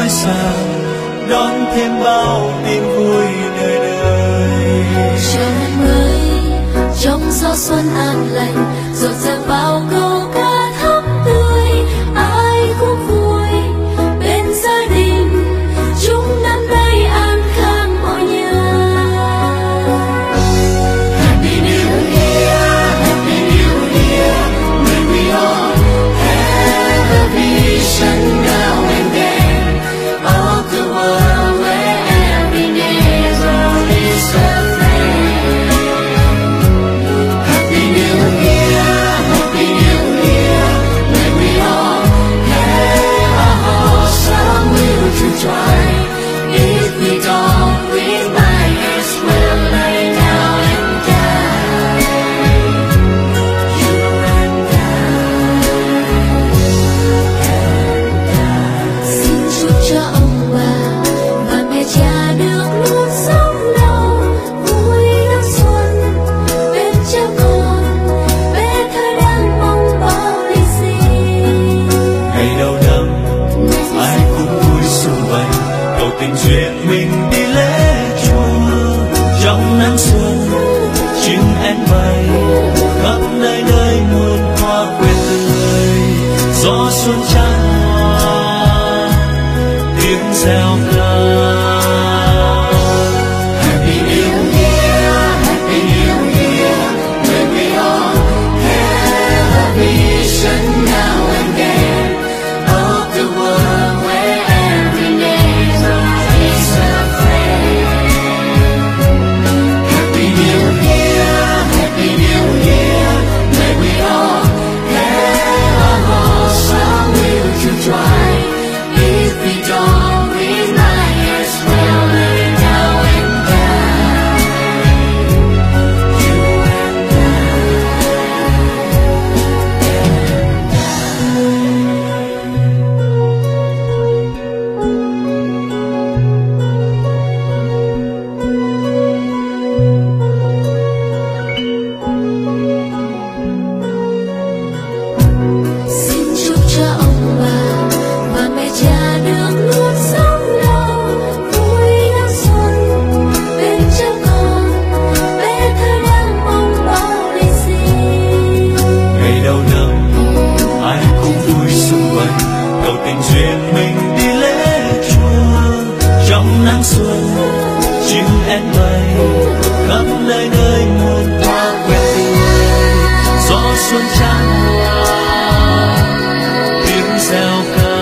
trói sáng đón thêm bao tin vui đời đời. Trời mới trong gió xuân an lành rộn ràng bao câu ca thắm tươi, ai cũng vui bên gia đình chúc năm nay an khang mọi nhà. Happy New Year, Happy New Year, may we all have a vision now and then of the world where every neighbor is a friend. Happy New Year, Happy New Year, may we all have a wholesome will to try. If we don't, we might as well lay down and die. You and I. Xin chúc cho ông bà và mẹ cha được luôn sống lâu, vui đón xuân bên cha con, bé thơ đang mong bao lì xì. Ngày đầu năm ai cũng vui sum vầy, cầu tình duyên mình đi lễ chùa trong nắng xuân chim én bay khắp nơi nơi muôn hoa quê tươi, gió xuân chan hòa tiếng reo ca. Happy New Year, Happy New Year, may we all have a vision now and then of the world where every neighbor is a friend. Happy New Year, Happy New Year, may we all have a wholesome will to try. If we don't, we might as well lay down and die. You and Xin chúc cho ông bà và mẹ cha được luôn sống lâu, vui đón xuân bên cha con, bé thơ đang mong bao lì xì. ngày đầu năm ai cũng vui sum vầy, cầu tình duyên mình đi lễ chùa trong nắng xuân chim én bay khắp nơi nơi muôn hoa quê tươi, gió xuân chan hòa tiếng reo ca.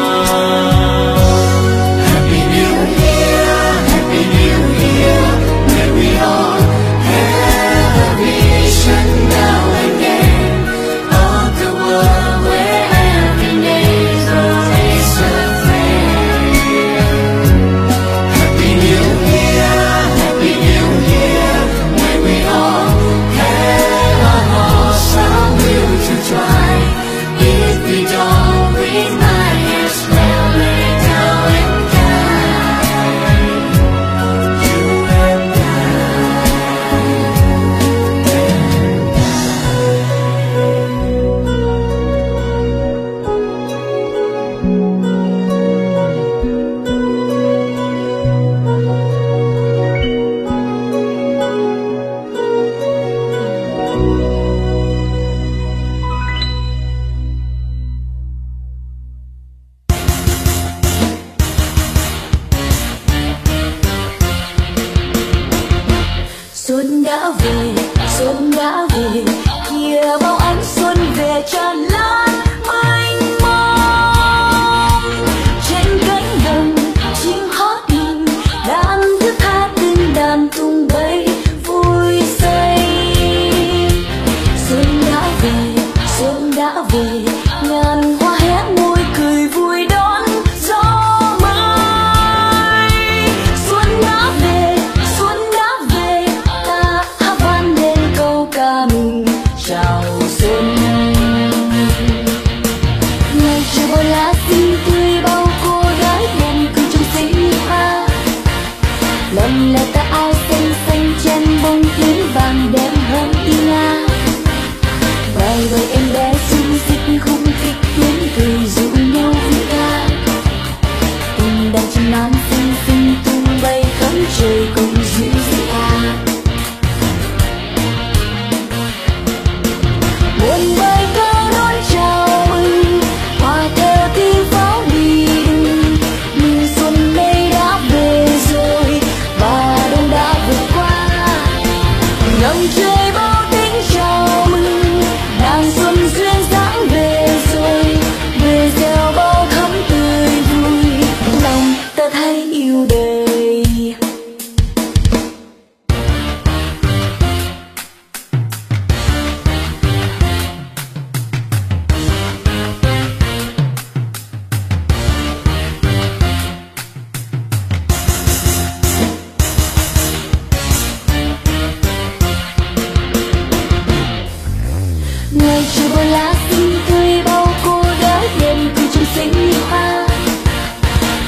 Happy New Year, Happy New Year, may we all have a vision now and then of the world where every neighbor is a friend. Happy New Year, Happy New Year, may we all have a wholesome will to try. If we don't, we might as well lay down and die. You and Xuân đã về, kìa bao ánh xuân về tràn lan mênh mông. Trên cánh đồng chim hót mừng, đàn thức tha tiếng đàn tung bay vui say. Xuân đã về, ngàn hoa hé môi cười vui đón gió mới. Xuân đã về, ta hát vang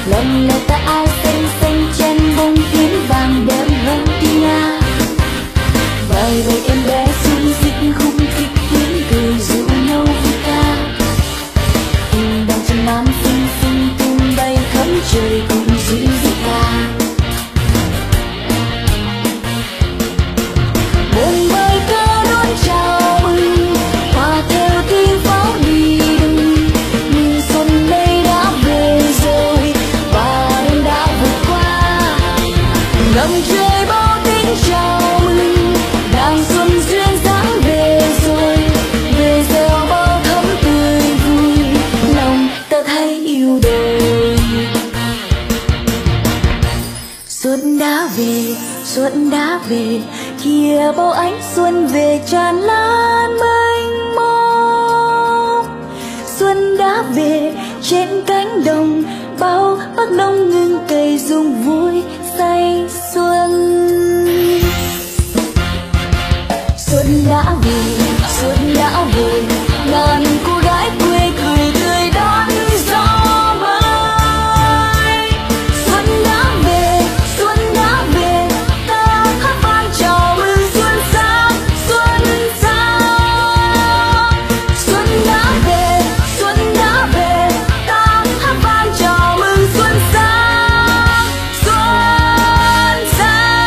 lần này ta ai xanh xanh chen bông tím vàng đêm hơn đi nga. Vài bầy em bé xinh xinh khung khích tiếng cười dịu nhau vui ca. Tình đàn chân nam xinh xinh tung bay khắp trời cùng dịu dịu ca. Buồn bơi ca đón chào mừng, hòa theo tiếng pháo đi đừng. Nhưng xuân đây đã về rồi và đêm đã vượt qua. Ngầm trời bao tiếng chào mừng, đàn xuân duyên dáng về rồi. Về gieo bao thắm tươi vui, lòng ta thấy yêu đời. Xuân đã về, kìa bao ánh xuân về tràn lan mênh mông. Xuân đã về trên cánh đồng, bao bác nông ngưng cày dùng vui say xuân. Xuân đã về, ngàn cô gái quê cười tươi đón gió mới. Xuân đã về, ta hát vang chào mừng xuân sang, xuân sang. Xuân đã về, ta hát vang chào mừng xuân sang, xuân sang.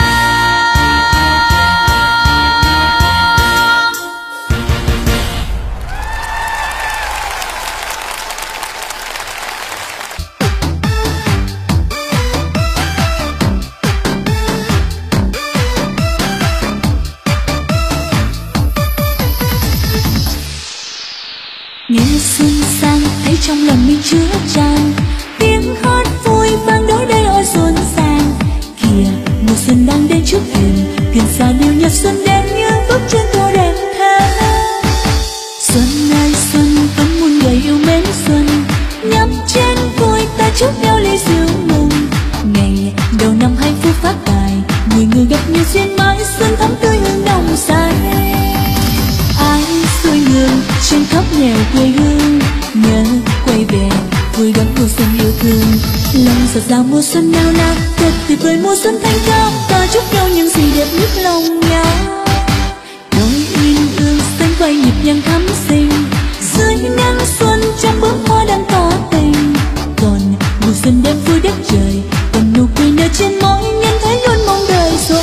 Nghe xuân sang thấy trong lòng mình chứa tràn tiếng hát vui vang đổi đây ôi xuân sang. Kìa mùa xuân đang đến trước thềm, thuyền xa điệu nhạc xuân đến như bước chân tô đẹp thơ. Xuân ơi xuân vẫn muôn người yêu mến xuân, nhấp chén vui ta chúc nhau ly rượu mừng. Ngày đầu năm hạnh phúc phát tài, người gặp nhau duyên mãi xuân thắm tươi hương nồng say. Ai xuôi ngược trên khắp nẻo quê hương, nhớ quay về vui đón mùa xuân yêu thương. Lòng rộn ràng mùa xuân nao nao, thật tuyệt vời mùa xuân thanh cao. Ta chúc nhau những gì đẹp nhất lòng nhau. Đôi uyên ương xanh quay nhịp nhàng thắm xinh, dưới nắng xuân trong bướm hoa đang tỏ tình. Còn mùa xuân đêm vui đất trời, còn nụ cười nở trên môi nhân thấy luôn mong đời xuân.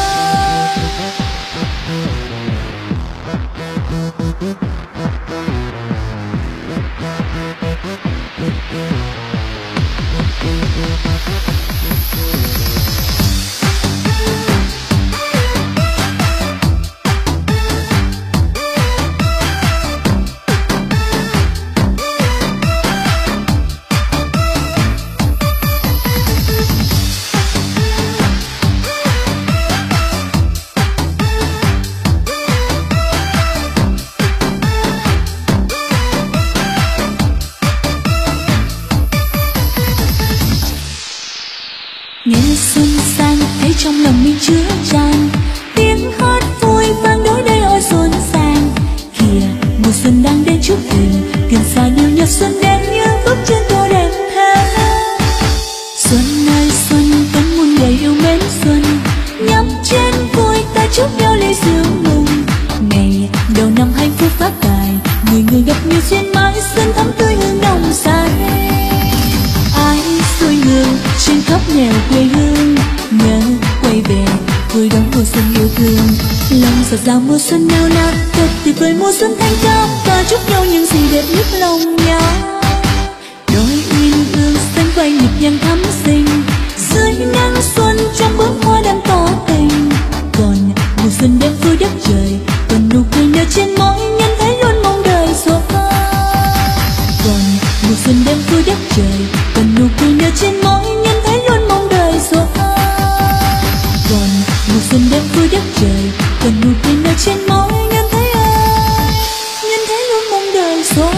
Nghe xuân sang thấy trong lòng mình chứa tràn tiếng hát vui vang đổi đây ôi xuân sang. Kìa mùa xuân đang đến trước thềm, thuyền xa điệu nhạc xuân đến như bước chân tô đẹp thơ. Xuân ơi xuân vẫn muôn người yêu mến xuân, nhấp chén vui ta chúc nhau ly rượu mừng. Ngày đầu năm hạnh phúc phát tài, người gặp nhau duyên mãi xuân thắm tươi hương nồng say. Ai xuôi ngược trên khắp nẻo quê hương, nhớ quay về vui đón mùa xuân yêu thương. Lòng rộn ràng mùa xuân nao nao, thật tuyệt vời mùa xuân thanh cao. Ta chúc nhau những gì đẹp nhất lòng nhau. Đôi uyên ương xanh quay nhịp nhàng thắm xinh, dưới nắng xuân trong bướm hoa đang tỏ tình. Còn mùa xuân đêm vui đất trời, còn nụ cười nở trên môi nhân thấy luôn mong đời xuân. Còn mùa xuân đêm vui đất trời, còn nụ cười nở trên môi nhân thấy luôn mong đời xuân. Còn mùa xuân đêm vui đất trời, còn nụ cười nở trên môi nhân thấy luôn mong đời xuân.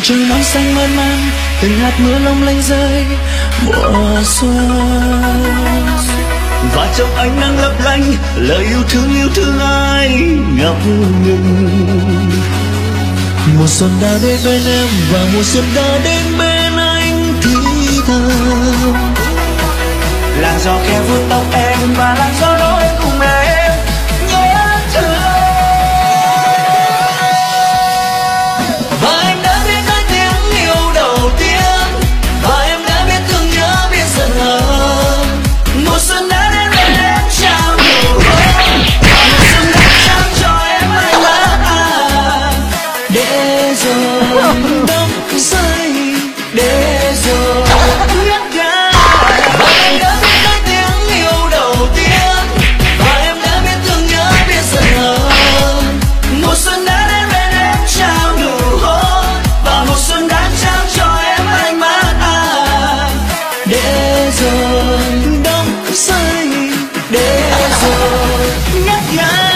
trời non xanh mơn man, từng hạt mưa long lanh rơi mùa xuân. Và trong ánh nắng lấp lánh, lời yêu thương ai ngập ngừng. Mùa xuân đã đến bên em và mùa xuân đã đến bên anh thì thầm. Làn gió khẽ vuốt tóc em và làn gió nói cùng em nhớ thương. Và em đã biết nói tiếng yêu đầu tiên, và em đã biết thương nhớ biết giận hờn. Mùa xuân đã đến bên em trao nụ hôn, mùa xuân đã trao cho em ánh mắt. Để rồi đông rơi, để rồi nhắc ga. Và em đã biết nói tiếng yêu đầu tiên, và em đã biết thương nhớ biết giận hờn. Mùa xuân đã đến bên em trao nụ hôn, và mùa xuân đã trao cho em ánh mắt. Để rồi đông rơi, để rồi nhắc ga.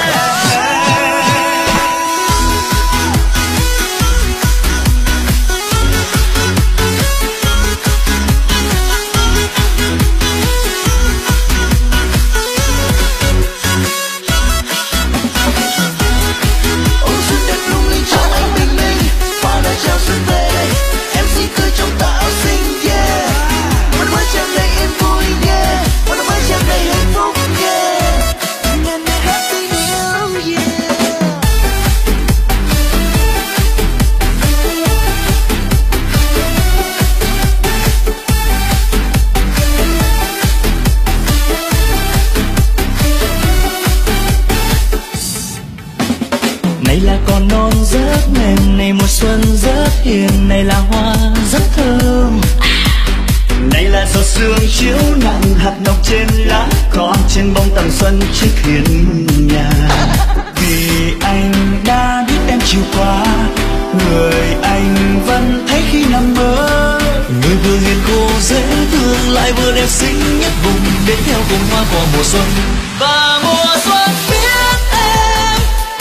Này là con non rất mềm, này mùa xuân rất hiền, này là hoa rất thơm. Này là giọt sương chiếu nặng hạt ngọc trên lá, còn trên bông tầm xuân chiếc hiên nhà. Vì anh đã biết em chiều qua, người anh vẫn thấy khi nằm mơ. Người vừa hiền khô dễ thương, lại vừa đẹp xinh nhất vùng, đến theo cùng hoa của mùa xuân. Và mùa xuân biết em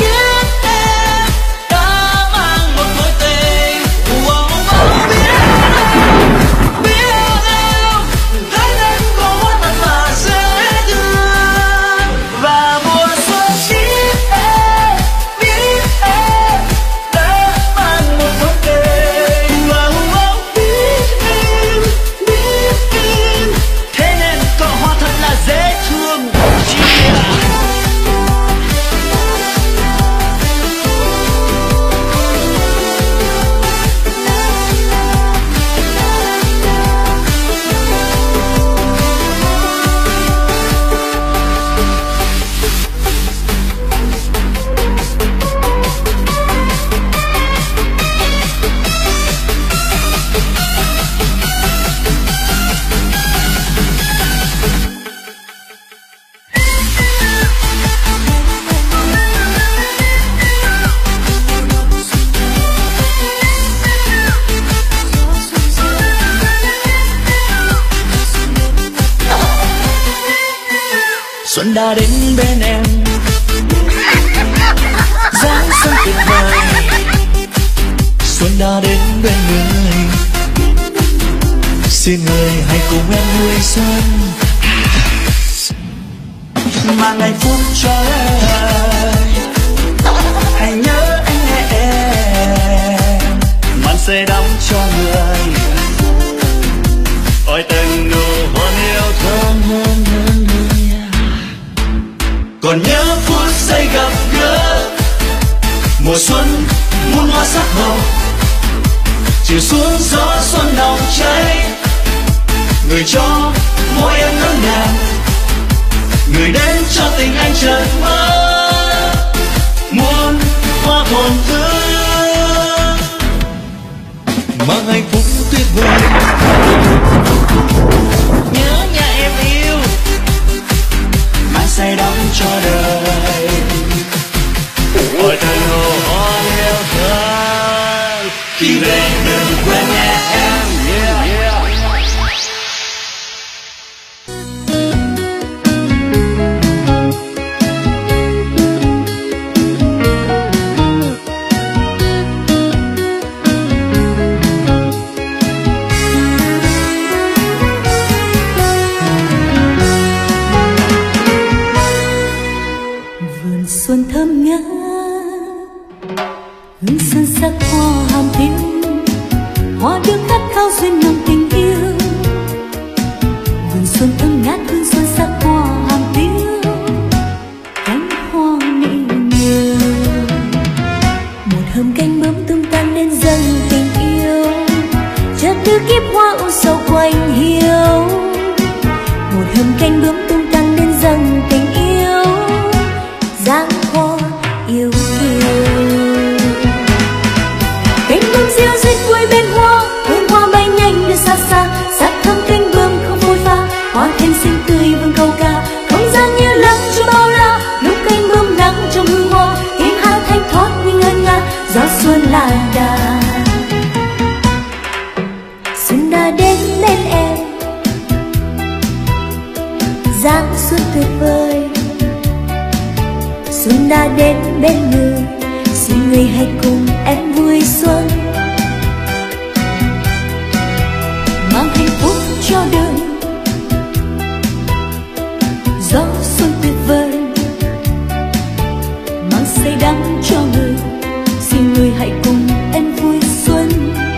đã mang một mối tình. Biết em thấy em có một mặt mà dễ thương. Và mùa xuân biết em đã mang một mối tình. Biết em thế nên cỏ hoa thật là dễ thương. Xuân đã đến bên em, dáng xuân tuyệt vời. Xuân đã đến bên người, xin người hãy cùng em vui xuân. Mang hạnh phúc cho em, hãy nhớ anh nhé em. Màn sẽ đóng cho người, ôi từng nụ hôn yêu thương hơn. Còn nhớ phút giây gặp gỡ, mùa xuân muôn hoa sắc màu, chiều xuống gió xuân nồng cháy. Người cho môi em ngỡ ngàng, người đến cho tình anh chợt mơ. Muôn hoa hồn thương, mang hạnh phúc tuyệt vời. Nhớ nhà em yêu, mang say đắm cho đời. Ôi tình hồ hoa yêu thương, khi về đừng quên nhé em. chợt đưa kiếp hoa u sầu quanh hiu. Một hôm cánh bướm tung tăng đến dâng tình yêu, dáng hoa yêu kiều. Cánh bướm diêu dít vui bên hoa, hương hoa bay nhanh đưa xa xa. Sắc thắm cánh bướm không phôi pha, hoa thêm xinh tươi vương câu ca. Không gian như lắng cho bao la, lúc cánh bướm nắng trong hương hoa. Tiếng hát thanh thoát như ngân nga, gió xuân là đà. Xuân đã đến bên em, dáng xuân tuyệt vời. Xuân đã đến bên người, xin người hãy cùng em vui xuân. Mang hạnh phúc cho đời, gió xuân tuyệt vời. Mang say đắm cho người, xin người hãy cùng em vui xuân.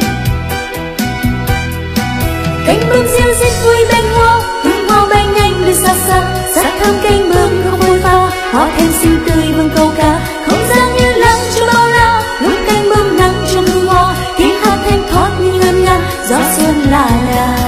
Cánh bướm diêu dít vui bên hoa, hương hoa bay nhanh đi xa xa. Sắc thắm cánh bướm không phôi pha, hoa thêm xinh tươi vương câu ca. Không gian như lắng cho bao la, lúc cánh bướm nắng trong hương hoa. Tiếng hát thanh thoát như ngân nga, gió xuân là đà.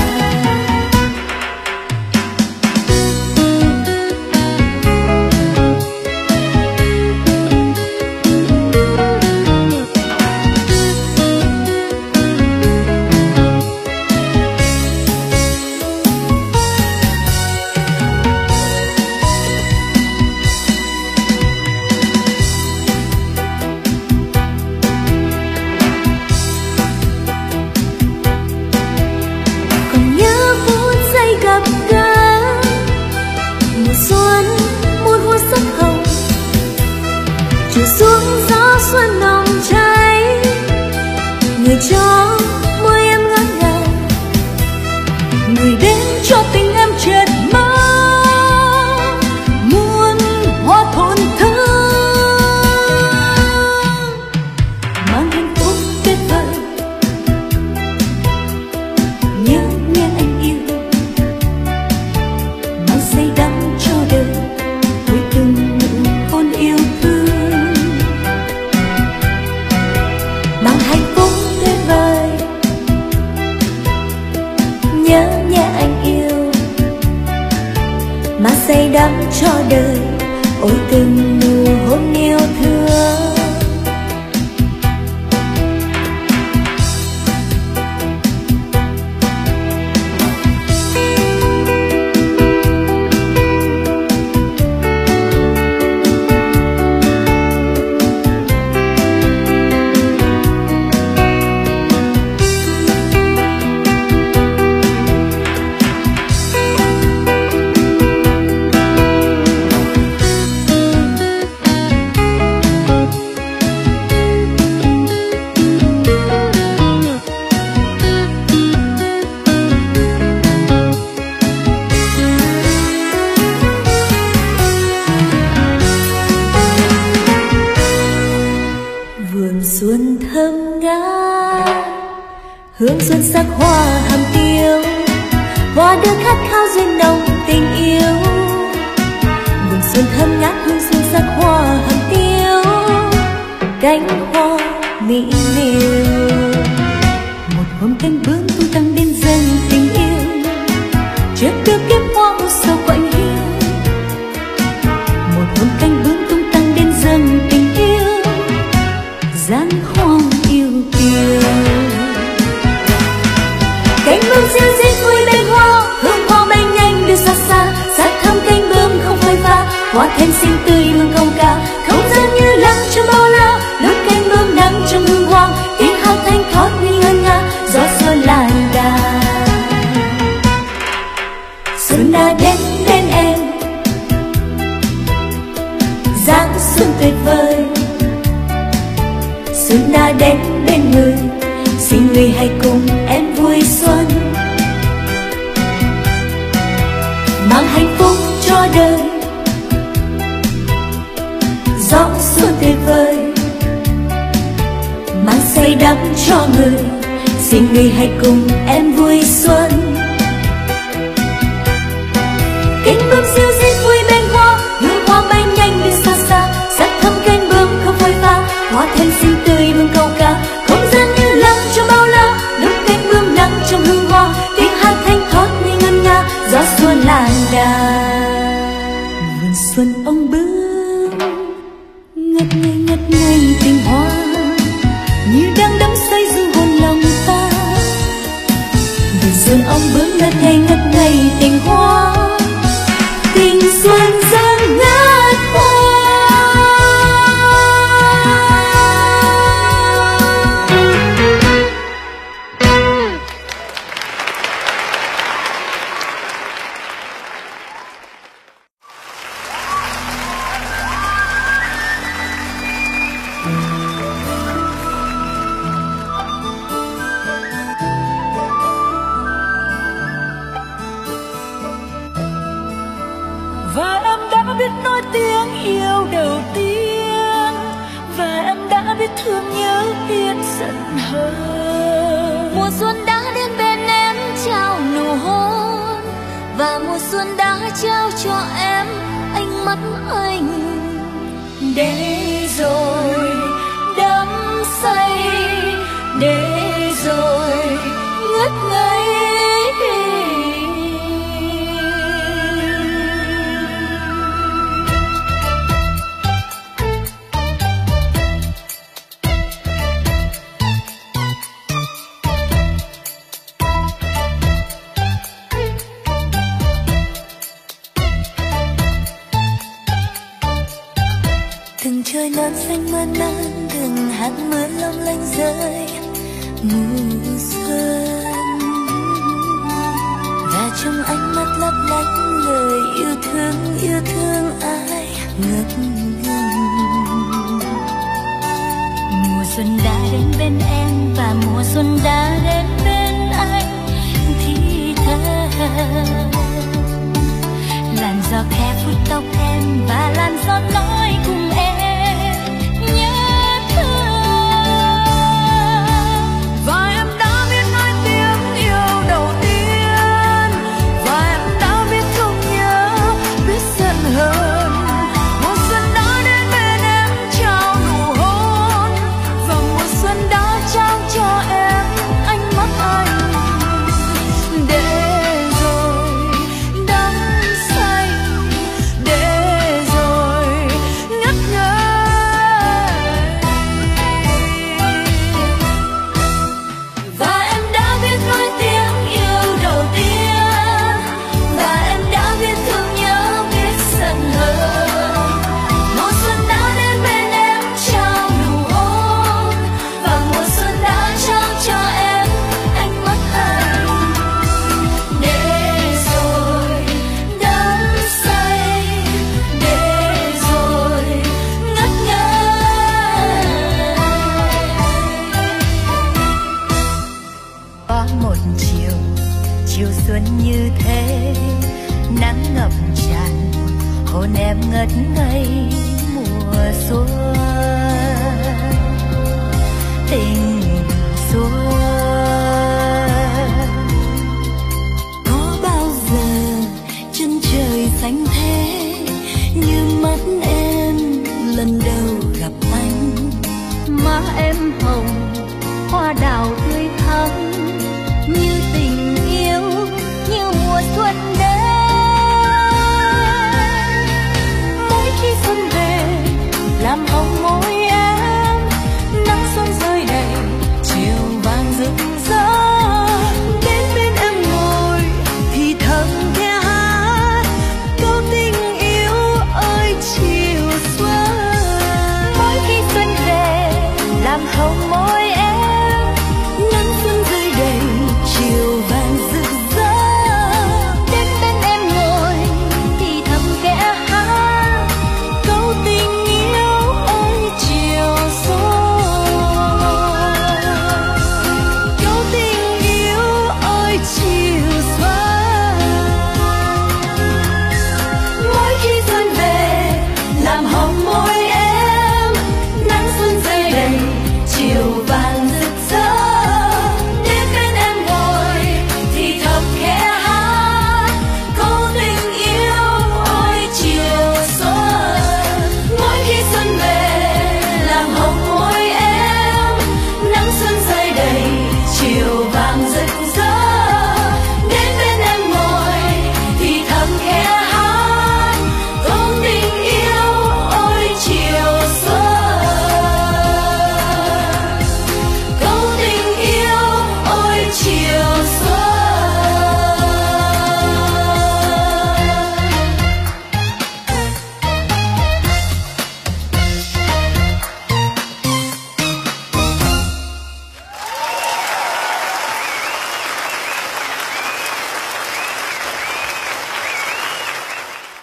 Xuống gió xuân nồng cháy, người cho môi em ngỡ ngàng, người đến cho tình em chợt mơ muôn hoa thổn thức. Mang hạnh phúc tuyệt vời, nhớ nhớ anh yêu, mang say đắm cho đời với từng nụ hôn yêu thương. Mang hạnh phúc tuyệt vời, nhớ nhé anh yêu, mang say đắm cho đời ôi từng nụ hôn yêu thương. Xuân thơm ngát, hương xuân sắc hoa hàm tiêu, hoa đưa khát khao duyên nồng tình yêu. Mừng xuân thơm ngát, hương xuân sắc hoa hàm tiêu, cánh hoa mỹ miều. Một hôm cánh bướm tung tăng đến dâng tình yêu, chợt đưa kiếp hoa u sầu quạnh hiu. Một hôm cánh bướm tung tăng đến dâng tình yêu, dáng hoa yêu kiều. Cánh bướm diêu dít vui bên hoa, hương hoa bay nhanh đưa xa xa. Sắc thắm cánh bướm không phôi pha, hoa thêm xinh tươi hương câu ca. Không gian như lắng cho bao la, lúc cánh bướm nắng trong hương hoa. Tiếng hát thanh thoát như ngân nga, gió xuân là đà. Xuân đã đến bên em, dáng xuân tuyệt vời. Xuân đã đến bên người, xin người hãy cùng em vui xuân. Mang hạnh phúc cho đời, gió xuân tuyệt vời. Mang say đắm cho người, xin người hãy cùng em vui xuân. Cánh bướm diêu dít vui bên hoa, hương hoa bay nhanh đi xa xa. Sắc thắm cánh bướm không phôi pha, hoa thêm xinh tươi hương câu ca. Không gian như lắng cho bao la, lúc cánh từ xuân ong bướm ngất ngây tình hoa, tình xuân dâng ngát hoa. Và em đã biết nói tiếng yêu đầu tiên, và em đã biết thương nhớ biết giận hờn. Mùa xuân đã đến bên em trao nụ hôn, và mùa xuân đã trao cho em ánh mắt anh. Để rồi đắm say, để rồi ngất ngây. Từng trời non xanh mơn man, từng hạt mưa long lanh rơi mùa xuân, và trong ánh mắt lấp lánh lời yêu thương ai ngất ngây. Mùa xuân đã đến bên em và mùa xuân đã đến bên anh thì thầm. Làn gió khẽ phút tóc em và làn gió nói cùng em nhớ thương. Và em đã biết nói tiếng yêu đầu tiên, và em đã biết thương nhớ biết giận hờn. Mùa xuân đã đến bên em trao nụ hôn, và mùa xuân đã trao cho em ánh mắt anh. Để rồi đắm say, để rồi ngất ngây. Và em đã biết nói tiếng yêu đầu tiên, và em đã biết thương nhớ biết giận hờn. Mùa xuân đã đến bên em trao nụ hôn, và mùa xuân đã trao cho em ánh mắt anh. Để rồi đắm say, để rồi ngất ngây. Có một chiều xuân như thế, nắng ngập tràn hôn em ngất ngây mùa xuân. Tình xuân